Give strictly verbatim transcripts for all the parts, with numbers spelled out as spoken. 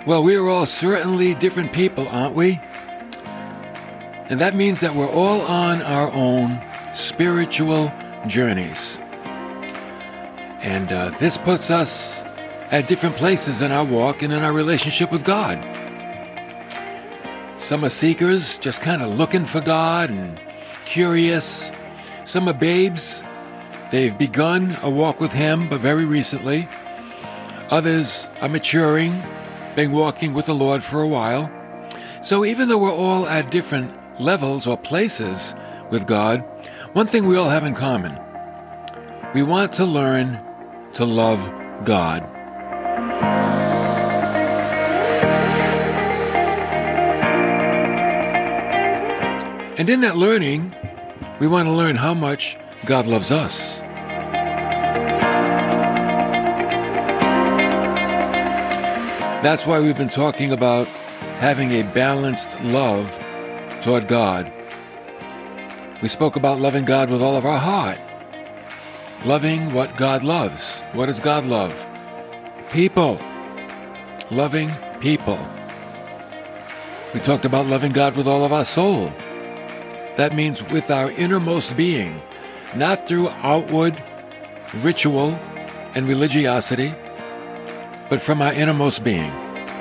Well, we are all certainly different people, aren't we? And that means that we're all on our own spiritual journeys. And uh, this puts us at different places in our walk and in our relationship with God. Some are seekers, just kind of looking for God and curious. Some are babes. They've begun a walk with Him, but very recently. Others are maturing, been walking with the Lord for a while. So even though we're all at different levels or places with God, one thing we all have in common: we want to learn to love God. And in that learning, we want to learn how much God loves us. That's why we've been talking about having a balanced love toward God. We spoke about loving God with all of our heart. Loving what God loves. What does God love? People. Loving people. We talked about loving God with all of our soul. That means with our innermost being, not through outward ritual and religiosity, but from our innermost being.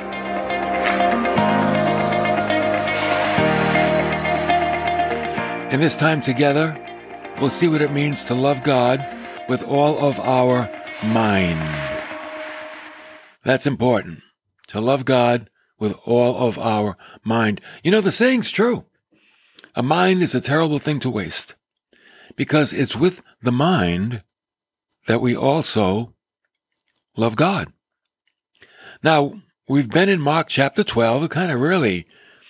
In this time together, we'll see what it means to love God with all of our mind. That's important, to love God with all of our mind. You know, the saying's true. A mind is a terrible thing to waste, because it's with the mind that we also love God. Now, we've been in Mark chapter twelve. It kind of really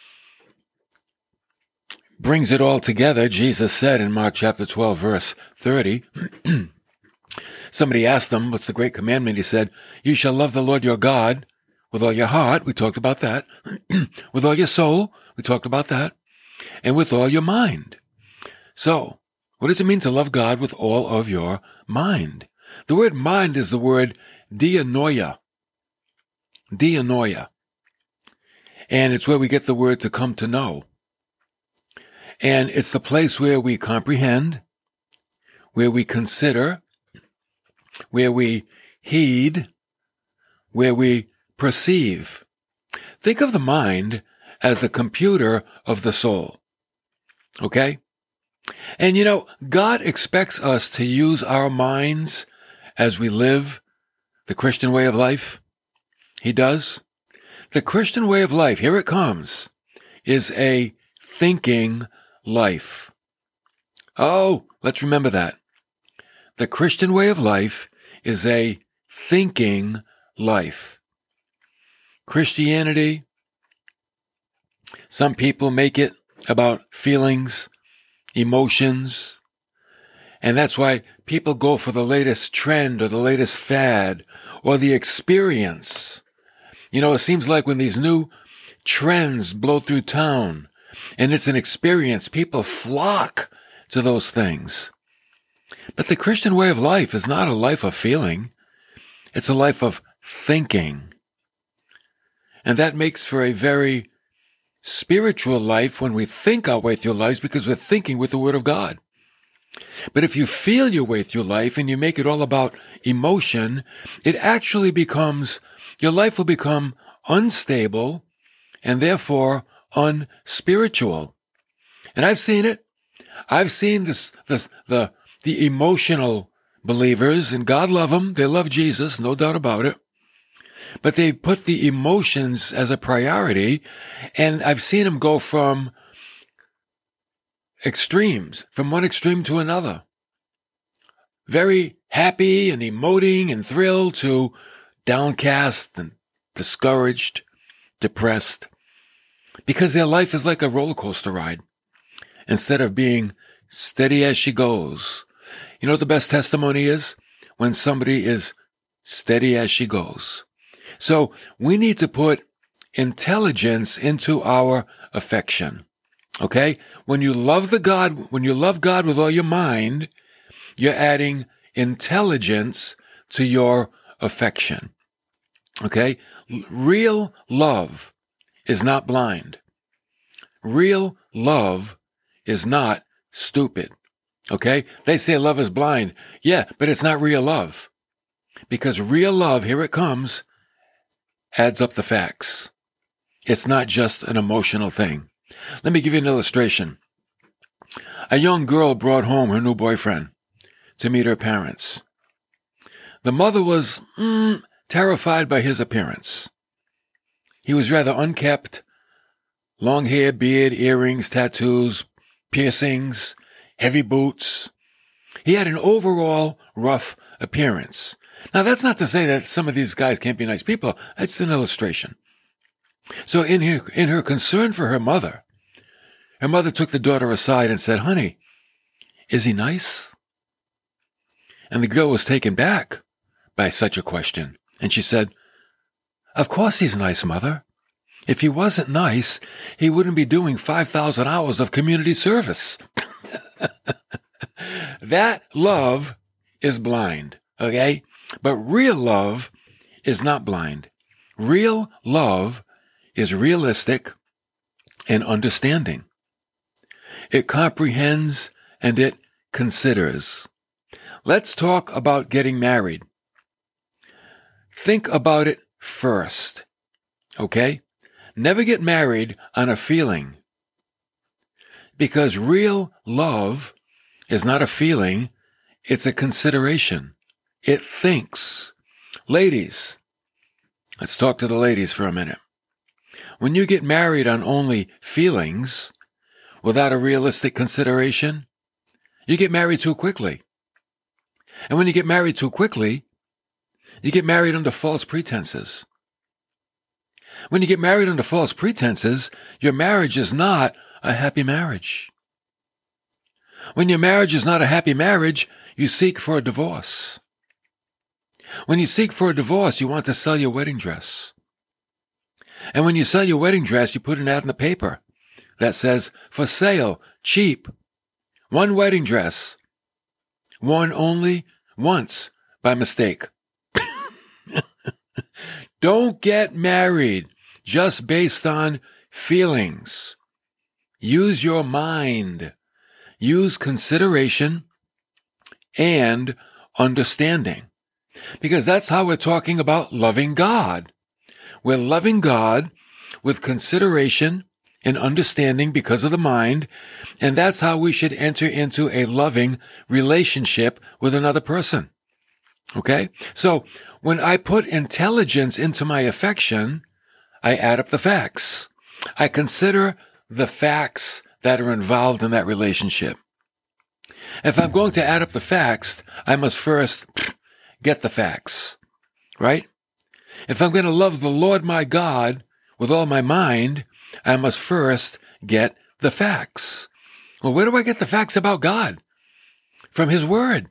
brings it all together. Jesus said in Mark chapter twelve, verse thirty, somebody asked him, what's the great commandment? He said, you shall love the Lord your God with all your heart. We talked about that. With all your soul. We talked about that. And with all your mind. So, what does it mean to love God with all of your mind? The word mind is the word dianoia. Dianoia. And it's where we get the word to come to know. And it's the place where we comprehend, where we consider, where we heed, where we perceive. Think of the mind as the computer of the soul. Okay? And you know, God expects us to use our minds as we live the Christian way of life. He does. The Christian way of life, here it comes, is a thinking life. Oh, let's remember that. The Christian way of life is a thinking life. Christianity, some people make it about feelings, emotions, and that's why people go for the latest trend or the latest fad or the experience. You know, it seems like when these new trends blow through town and it's an experience, people flock to those things. But the Christian way of life is not a life of feeling. It's a life of thinking. And that makes for a very spiritual life when we think our way through lives, because we're thinking with the Word of God. But if you feel your way through life and you make it all about emotion, it actually becomes, your life will become unstable and therefore unspiritual. And I've seen it. I've seen this, this, the, the emotional believers, and God love them. They love Jesus, no doubt about it. But they put the emotions as a priority, and I've seen them go from extremes, from one extreme to another. Very happy and emoting and thrilled to downcast and discouraged, depressed, because their life is like a roller coaster ride instead of being steady as she goes. You know what the best testimony is? When somebody is steady as she goes. So we need to put intelligence into our affection. Okay? When you love the God, when you love God with all your mind, you're adding intelligence to your affection. Okay? Real love is not blind. Real love is not stupid. Okay? They say love is blind. Yeah, but it's not real love. Because real love, here it comes, adds up the facts. It's not just an emotional thing. Let me give you an illustration. A young girl brought home her new boyfriend to meet her parents. The mother was mm, terrified by his appearance. He was rather unkempt, long hair, beard, earrings, tattoos, piercings, heavy boots. He had an overall rough appearance. Now, that's not to say that some of these guys can't be nice people. It's an illustration. So in her, in her concern for her mother, her mother took the daughter aside and said, "Honey, is he nice?" And the girl was taken back by such a question. And she said, "Of course he's nice, Mother. If he wasn't nice, he wouldn't be doing five thousand hours of community service." That love is blind, okay? But real love is not blind. Real love is realistic and understanding. It comprehends and it considers. Let's talk about getting married. Think about it first, okay? Never get married on a feeling, because real love is not a feeling, it's a consideration. It thinks. Ladies, let's talk to the ladies for a minute. When you get married on only feelings, without a realistic consideration, you get married too quickly. And when you get married too quickly, you get married under false pretenses. When you get married under false pretenses, your marriage is not a happy marriage. When your marriage is not a happy marriage, you seek for a divorce. When you seek for a divorce, you want to sell your wedding dress. And when you sell your wedding dress, you put an ad in the paper that says, "For sale, cheap, one wedding dress, worn only once by mistake." Don't get married just based on feelings. Use your mind. Use consideration and understanding. Because that's how we're talking about loving God. We're loving God with consideration and understanding because of the mind, and that's how we should enter into a loving relationship with another person. Okay? So, when I put intelligence into my affection, I add up the facts. I consider the facts that are involved in that relationship. If I'm going to add up the facts, I must first get the facts, right? If I'm going to love the Lord my God with all my mind, I must first get the facts. Well, where do I get the facts about God? From His Word.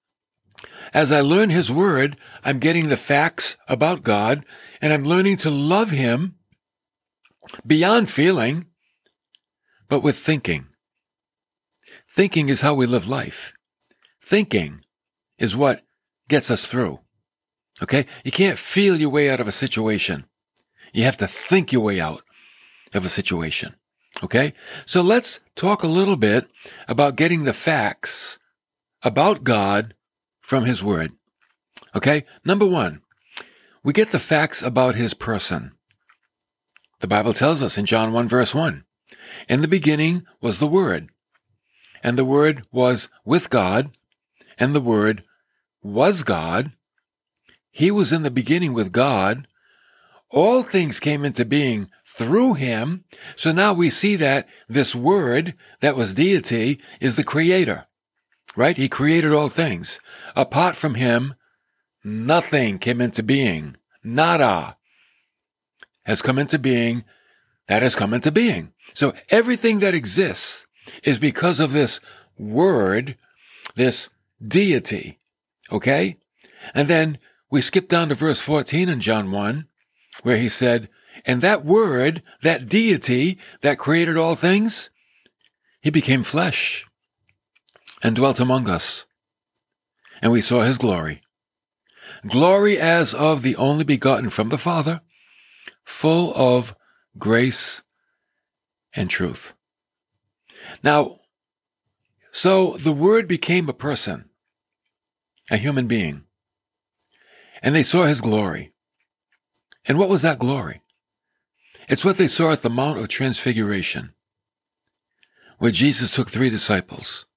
As I learn His Word, I'm getting the facts about God, and I'm learning to love Him beyond feeling, but with thinking. Thinking is how we live life. Thinking is what gets us through. Okay? You can't feel your way out of a situation. You have to think your way out of a situation. Okay? So let's talk a little bit about getting the facts about God from His Word. Okay? Number one, we get the facts about His person. The Bible tells us in John one verse one, "In the beginning was the Word, and the Word was with God, and the Word was God. He was in the beginning with God. All things came into being through Him." So now we see that this Word that was deity is the Creator, right? He created all things. Apart from Him, nothing came into being. Nada has come into being that has come into being. So everything that exists is because of this Word, this deity, okay? And then we skip down to verse fourteen in John one, where He said, "And that Word, that deity that created all things, He became flesh and dwelt among us. And we saw His glory. glory as of the only begotten from the Father, full of grace and truth. Now, so the Word became a person, a human being, and they saw his glory. And what was that glory? It's what they saw at the Mount of Transfiguration, where Jesus took three disciples,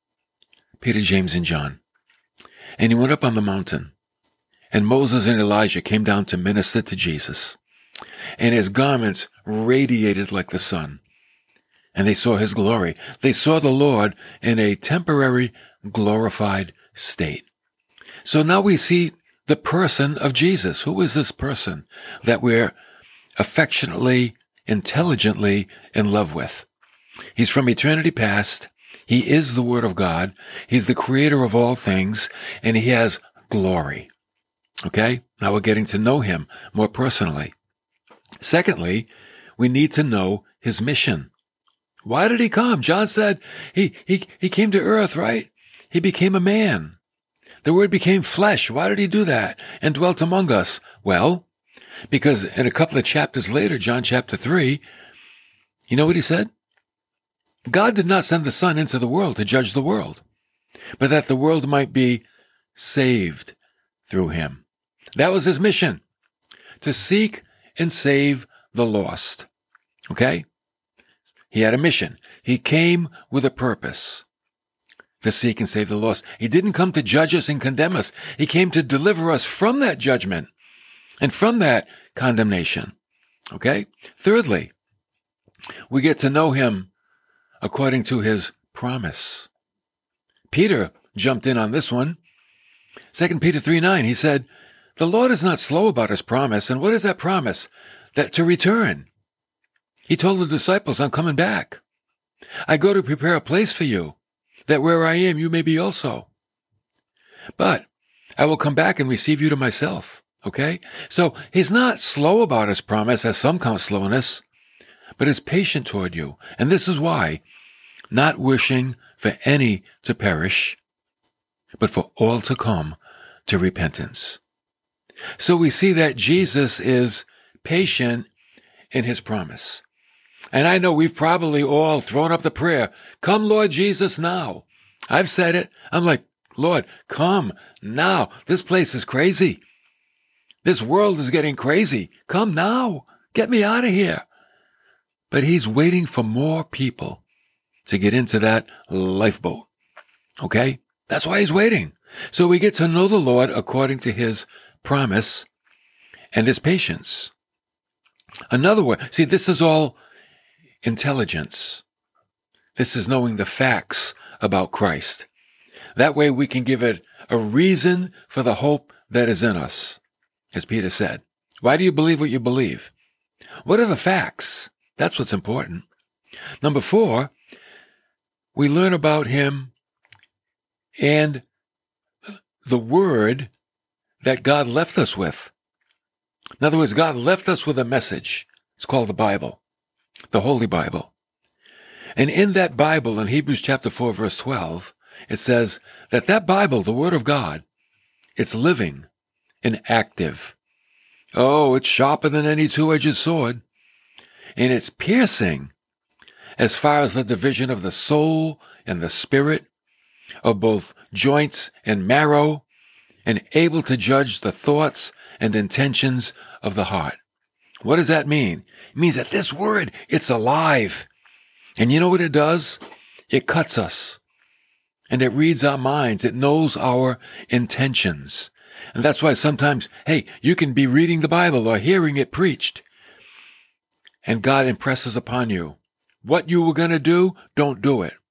Peter, James, and John, and he went up on the mountain, and Moses and Elijah came down to minister to Jesus, and his garments radiated like the sun, and they saw his glory. They saw the Lord in a temporary, glorified state. So now we see the person of Jesus. Who is this person that we're affectionately, intelligently in love with? He's from eternity past. He is the Word of God. He's the creator of all things, and he has glory. Okay? Now we're getting to know him more personally. Secondly, we need to know his mission. Why did he come? John said he, he, he came to earth, right? He became a man. The Word became flesh. Why did he do that and dwelt among us? Well, because in a couple of chapters later, John chapter three, you know what he said? God did not send the Son into the world to judge the world, but that the world might be saved through him. That was his mission, to seek and save the lost. Okay? He had a mission. He came with a purpose, to seek and save the lost. He didn't come to judge us and condemn us. He came to deliver us from that judgment and from that condemnation. Okay? Thirdly, we get to know him according to his promise. Peter jumped in on this one. Second Peter three nine, he said, the Lord is not slow about his promise. And what is that promise? That to return. He told the disciples, I'm coming back. I go to prepare a place for you, that where I am, you may be also. But I will come back and receive you to myself. Okay? So he's not slow about his promise, as some count slowness, but is patient toward you. And this is why, not wishing for any to perish, but for all to come to repentance. So we see that Jesus is patient in his promise. And I know we've probably all thrown up the prayer, come Lord Jesus now. I've said it. I'm like, Lord, come now. This place is crazy. This world is getting crazy. Come now. Get me out of here. But he's waiting for more people to get into that lifeboat. Okay? That's why he's waiting. So we get to know the Lord according to his promise and his patience. Another word, see, this is all intelligence. This is knowing the facts about Christ. That way we can give it a reason for the hope that is in us, as Peter said. Why do you believe what you believe? What are the facts? That's what's important. Number four, we learn about him and the word that God left us with. In other words, God left us with a message. It's called the Bible, the Holy Bible. And in that Bible, in Hebrews chapter four, verse twelve, it says that that Bible, the Word of God, it's living and active. Oh, it's sharper than any two-edged sword. And it's piercing as far as the division of the soul and the spirit, of both joints and marrow, and able to judge the thoughts and intentions of the heart. What does that mean? It means that this word, it's alive. And you know what it does? It cuts us. And it reads our minds. It knows our intentions. And that's why sometimes, hey, you can be reading the Bible or hearing it preached, and God impresses upon you what you were going to do, don't do it.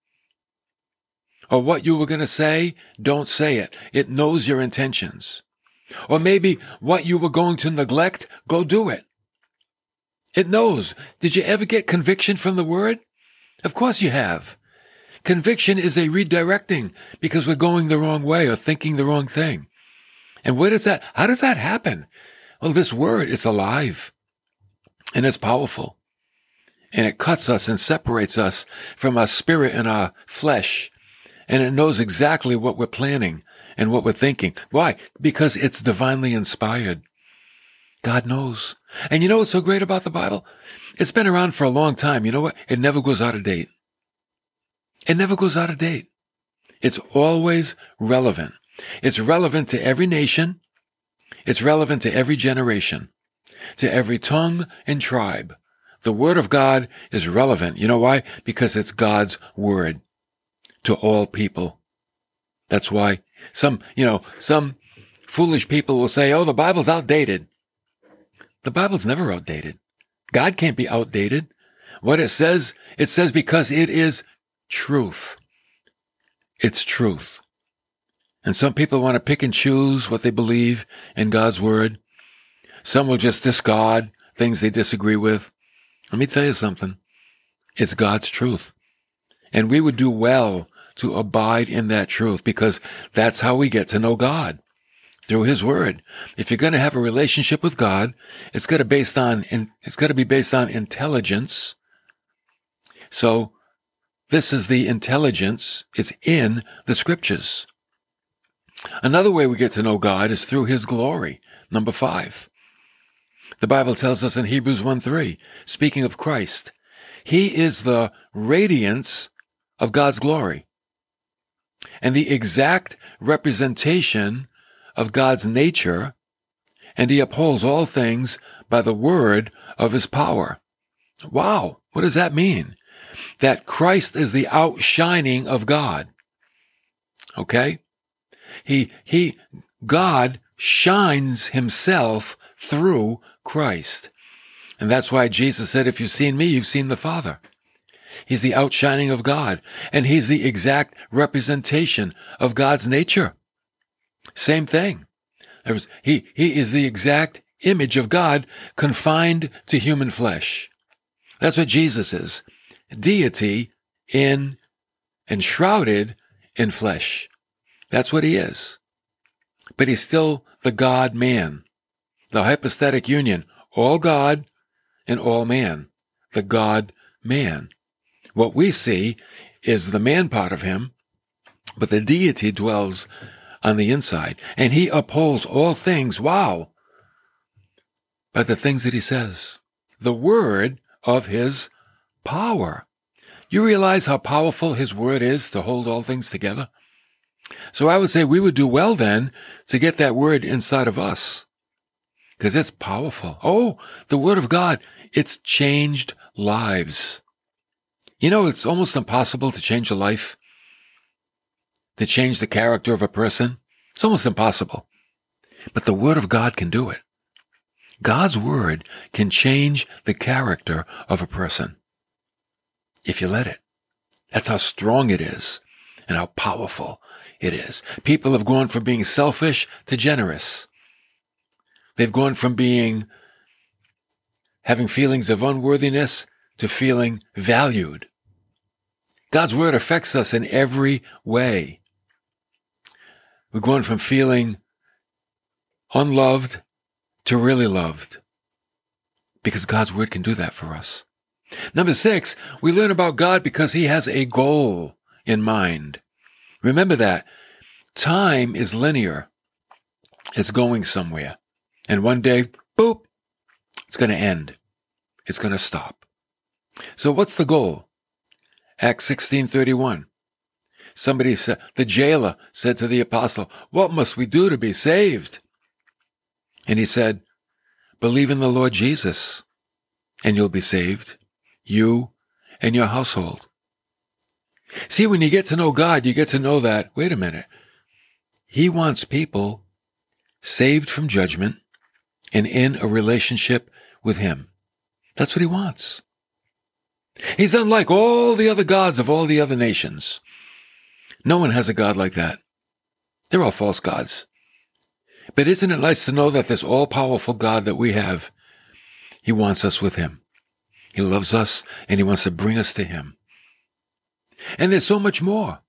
Or what you were going to say, don't say it. It knows your intentions. Or maybe what you were going to neglect, go do it. It knows. Did you ever get conviction from the Word? Of course you have. Conviction is a redirecting because we're going the wrong way or thinking the wrong thing. And where does that, how does that happen? Well, this Word is alive and it's powerful. And it cuts us and separates us from our spirit and our flesh. And it knows exactly what we're planning and what we're thinking. Why? Because it's divinely inspired. God knows. And you know what's so great about the Bible? It's been around for a long time. You know what? It never goes out of date. It never goes out of date. It's always relevant. It's relevant to every nation. It's relevant to every generation, to every tongue and tribe. The Word of God is relevant. You know why? Because it's God's Word to all people. That's why some, you know, some foolish people will say, oh, the Bible's outdated. The Bible's never outdated. God can't be outdated. What it says, it says because it is truth. It's truth. And some people want to pick and choose what they believe in God's Word. Some will just discard things they disagree with. Let me tell you something. It's God's truth. And we would do well to abide in that truth, because that's how we get to know God, through His Word. If you're going to have a relationship with God, it's got to based on it's got to be based on intelligence. So this is the intelligence. It's in the Scriptures. Another way we get to know God is through His glory. Number five. The Bible tells us in Hebrews one three, speaking of Christ, He is the radiance of God's glory and the exact representation of God's nature, and He upholds all things by the word of His power. Wow, what does that mean? That Christ is the outshining of God. Okay? He, he, God shines Himself through Christ. And that's why Jesus said, if you've seen me, you've seen the Father. He's the outshining of God, and He's the exact representation of God's nature. Same thing. There was, he, he is the exact image of God confined to human flesh. That's what Jesus is. Deity in, enshrouded in flesh. That's what He is. But He's still the God-man. The hypostatic union. All God and all man. The God-man. What we see is the man part of Him, but the deity dwells on the inside. And He upholds all things, wow, by the things that He says. The word of His power. You realize how powerful His word is to hold all things together? So I would say we would do well then to get that word inside of us, because it's powerful. Oh, the Word of God, it's changed lives. You know, it's almost impossible to change a life, to change the character of a person. It's almost impossible. But the Word of God can do it. God's Word can change the character of a person, if you let it. That's how strong it is and how powerful it is. People have gone from being selfish to generous. They've gone from being, having feelings of unworthiness to feeling valued. God's Word affects us in every way. We're going from feeling unloved to really loved, because God's Word can do that for us. Number six, we learn about God because He has a goal in mind. Remember that. Time is linear. It's going somewhere. And one day, boop, it's going to end. It's going to stop. So what's the goal? Acts sixteen thirty-one. Somebody said, the jailer said to the apostle, what must we do to be saved? And he said, believe in the Lord Jesus, and you'll be saved, you and your household. See, when you get to know God, you get to know that, wait a minute, He wants people saved from judgment and in a relationship with Him. That's what He wants. He's unlike all the other gods of all the other nations. No one has a God like that. They're all false gods. But isn't it nice to know that this all-powerful God that we have, He wants us with Him. He loves us, and He wants to bring us to Him. And there's so much more.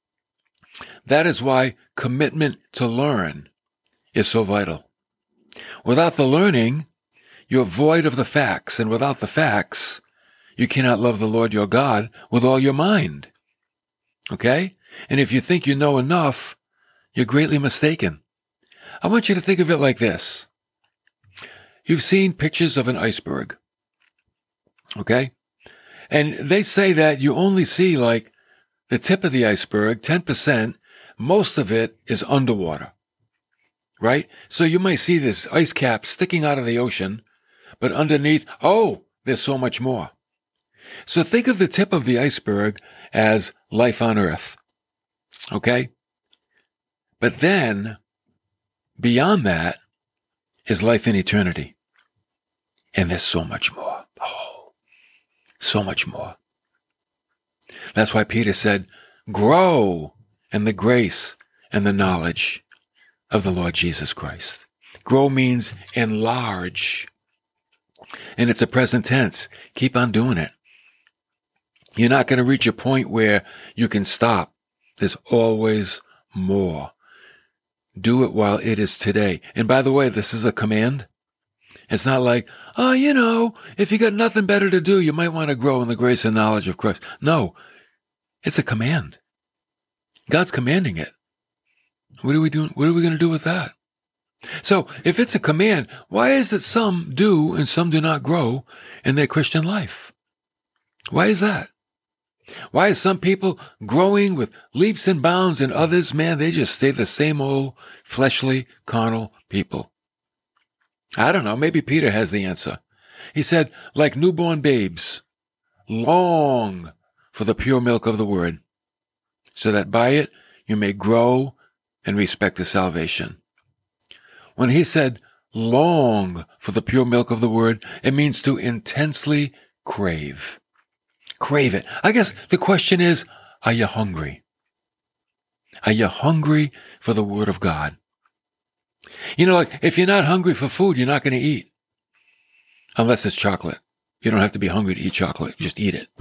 That is why commitment to learn is so vital. Without the learning, you're void of the facts, and without the facts, you cannot love the Lord your God with all your mind. Okay? And if you think you know enough, you're greatly mistaken. I want you to think of it like this. You've seen pictures of an iceberg, okay? And they say that you only see like the tip of the iceberg, ten percent, most of it is underwater, right? So you might see this ice cap sticking out of the ocean, but underneath, oh, there's so much more. So think of the tip of the iceberg as life on earth, okay? But then, beyond that, is life in eternity. And there's so much more. Oh, so much more. That's why Peter said, grow in the grace and the knowledge of the Lord Jesus Christ. Grow means enlarge. And it's a present tense. Keep on doing it. You're not going to reach a point where you can stop. There's always more. Do it while it is today. And by the way, this is a command. It's not like, oh, you know, if you got nothing better to do, you might want to grow in the grace and knowledge of Christ. No, it's a command. God's commanding it. What are we doing? What are we going to do with that? So if it's a command, why is it some do and some do not grow in their Christian life? Why is that? Why is some people growing with leaps and bounds and others, man, they just stay the same old fleshly, carnal people? I don't know. Maybe Peter has the answer. He said, like newborn babes, long for the pure milk of the word, so that by it you may grow in respect to salvation. When he said long for the pure milk of the word, it means to intensely crave. Crave it. I guess the question is, are you hungry? Are you hungry for the word of God? You know, like if you're not hungry for food, you're not going to eat. Unless it's chocolate. You don't have to be hungry to eat chocolate. Just eat it.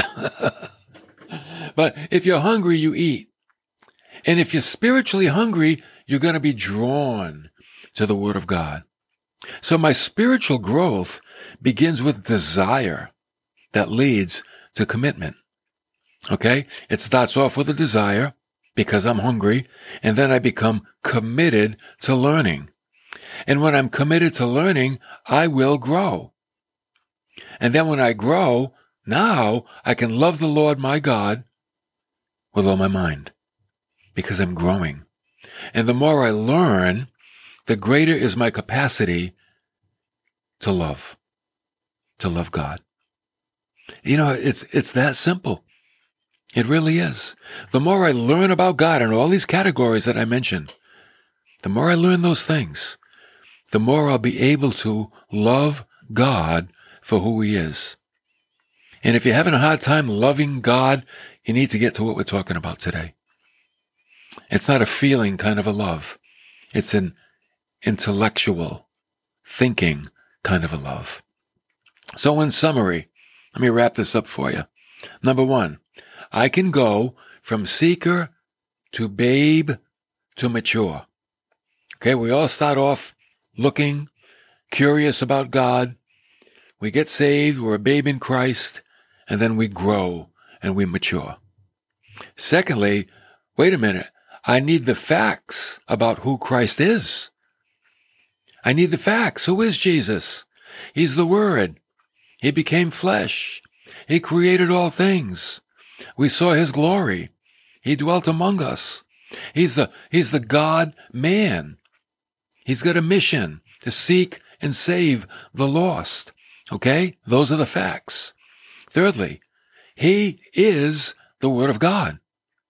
But if you're hungry, you eat. And if you're spiritually hungry, you're going to be drawn to the word of God. So my spiritual growth begins with desire that leads to commitment. Okay? It starts off with a desire because I'm hungry, and then I become committed to learning. And when I'm committed to learning, I will grow. And then when I grow, now I can love the Lord my God with all my mind because I'm growing. And the more I learn, the greater is my capacity to love, to love God. You know, it's it's that simple. It really is. The more I learn about God in all these categories that I mentioned, the more I learn those things, the more I'll be able to love God for who he is. And if you're having a hard time loving God, you need to get to what we're talking about today. It's not a feeling kind of a love. It's an intellectual, thinking kind of a love. So in summary, let me wrap this up for you. Number one, I can go from seeker to babe to mature. Okay, we all start off looking, curious about God. We get saved, we're a babe in Christ, and then we grow and we mature. Secondly, wait a minute, I need the facts about who Christ is. I need the facts. Who is Jesus? He's the Word. He became flesh. He created all things. We saw his glory. He dwelt among us. He's the, he's the God-man. He's got a mission to seek and save the lost. Okay? Those are the facts. Thirdly, he is the Word of God.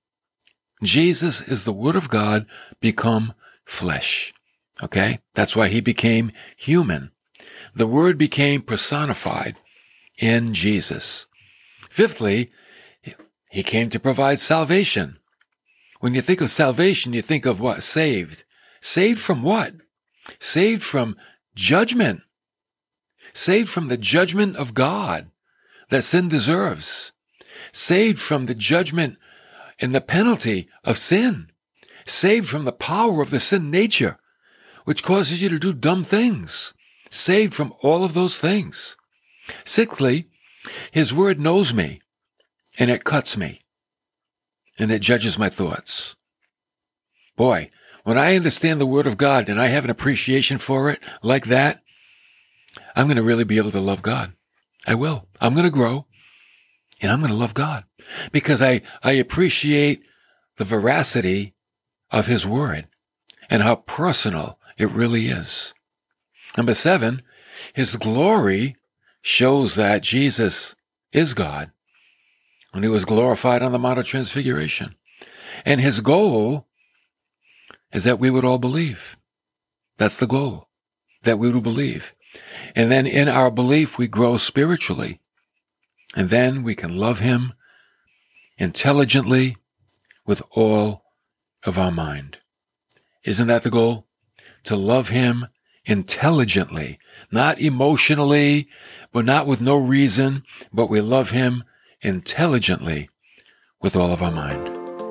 Jesus is the Word of God become flesh. Okay? That's why he became human. The Word became personified in Jesus. Fifthly, he came to provide salvation. When you think of salvation, you think of what? Saved. Saved from what? Saved from judgment. Saved from the judgment of God that sin deserves. Saved from the judgment and the penalty of sin. Saved from the power of the sin nature, which causes you to do dumb things. Saved from all of those things. Sixthly, his word knows me, and it cuts me, and it judges my thoughts. Boy, when I understand the Word of God and I have an appreciation for it like that, I'm going to really be able to love God. I will. I'm going to grow, and I'm going to love God because I, I appreciate the veracity of His Word and how personal it really is. Number seven, His glory shows that Jesus is God when He was glorified on the Mount of Transfiguration. And His goal is that we would all believe. That's the goal, that we would believe. And then in our belief, we grow spiritually. And then we can love Him intelligently with all of our mind. Isn't that the goal? To love Him intelligently, not emotionally, but not with no reason, but we love Him intelligently with all of our mind.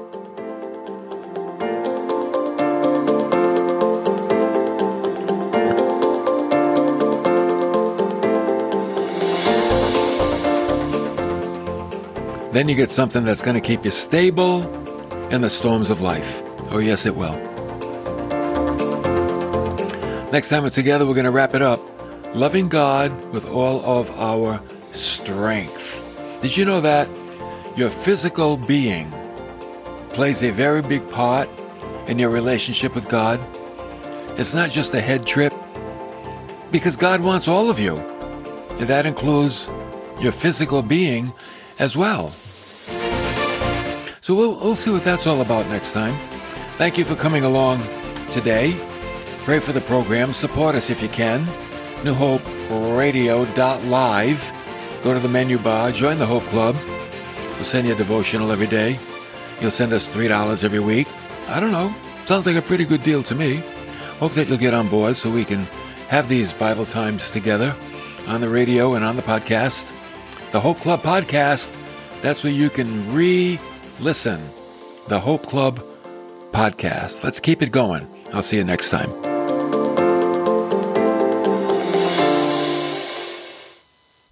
Then you get something that's going to keep you stable in the storms of life. Oh, yes, it will. Next time we're together, we're going to wrap it up. Loving God with all of our strength. Did you know that your physical being plays a very big part in your relationship with God? It's not just a head trip, because God wants all of you. And that includes your physical being as well. So we'll, we'll see what that's all about next time. Thank you for coming along today. Pray for the program. Support us if you can. new hope radio dot live. Go to the menu bar. Join the Hope Club. We'll send you a devotional every day. You'll send us three dollars every week. I don't know. Sounds like a pretty good deal to me. Hope that you'll get on board so we can have these Bible times together on the radio and on the podcast. The Hope Club podcast. That's where you can re-listen. The Hope Club podcast. Let's keep it going. I'll see you next time.